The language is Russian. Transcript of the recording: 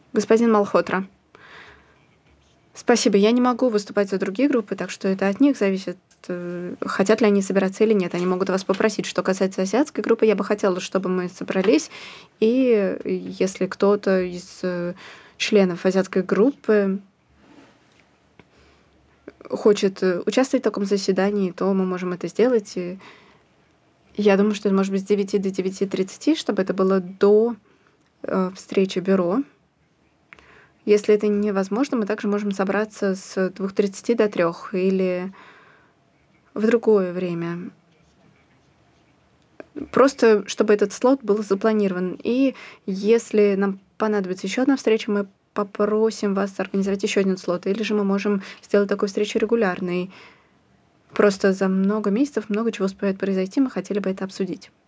Господин Малхотра. Спасибо. Я не могу выступать за другие группы, так что это от них зависит, хотят ли они собираться или нет. Они могут вас попросить. Что касается азиатской группы, я бы хотела, чтобы мы собрались, и если кто-то из членов азиатской группы хочет участвовать в таком заседании, то мы можем это сделать. И я думаю, что это может быть с 9 до 9:30, чтобы это было до встречи бюро. Если это невозможно, мы также можем собраться с 2:30 до 3 или в другое время. Просто чтобы этот слот был запланирован. И если нам понадобится еще одна встреча, мы попросим вас организовать еще один слот. Или же мы можем сделать такую встречу регулярной. Просто за много месяцев много чего успевает произойти, мы хотели бы это обсудить.